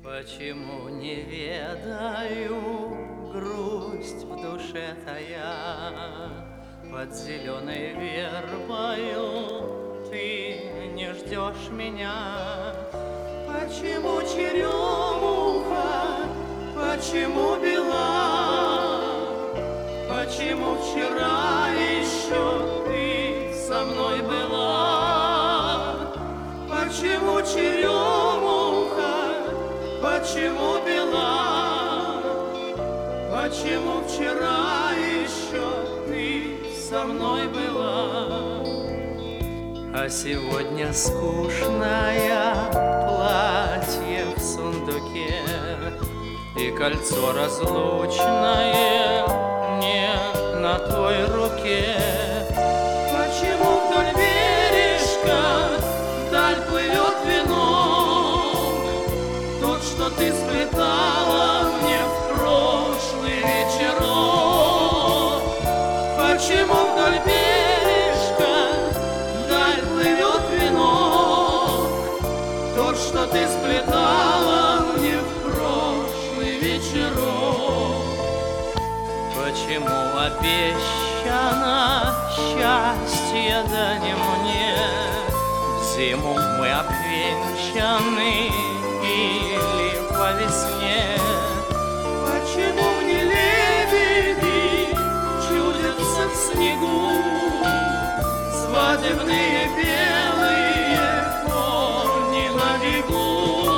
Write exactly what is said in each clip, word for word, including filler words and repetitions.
Почему не ведаю грусть в душе тая? Под зеленой вербою ты не ждешь меня. Почему черемуха, почему бела? Почему вчера еще ты со мной была? Почему черемуха, почему бела? Почему вчера еще ты со мной была? А сегодня скучное платье в сундуке и кольцо разлучное не на той руке. Почему вдоль бережка вдаль плывет венок, тот, что ты сплетала мне в прошлый вечерок? Почему вдоль бережка вдаль плывет венок, тот, что ты сплетала мне в прошлый вечерок? Почему обещано счастье, да не мне? В зиму мы обвенчаны или по весне? Почему мне лебеди чудятся в снегу, свадебные белые кони на бегу?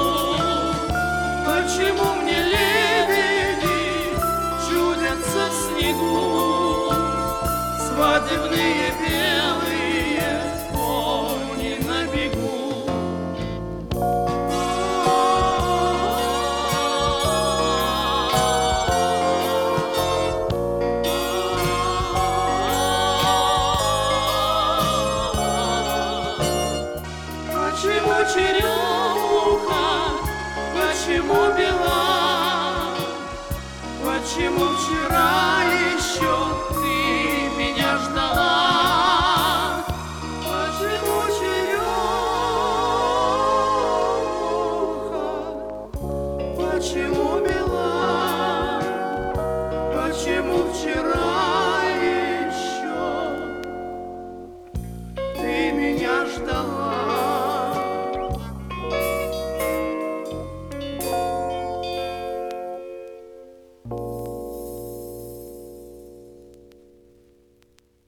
Почему мне лебеди чудятся в снегу, свадебные белые кони на бегу? Почему черемуха, почему бела? Почему вчера еще ты меня ждала? Почему черемуха, почему бела? Почему вчера еще ты меня ждала? Thank you.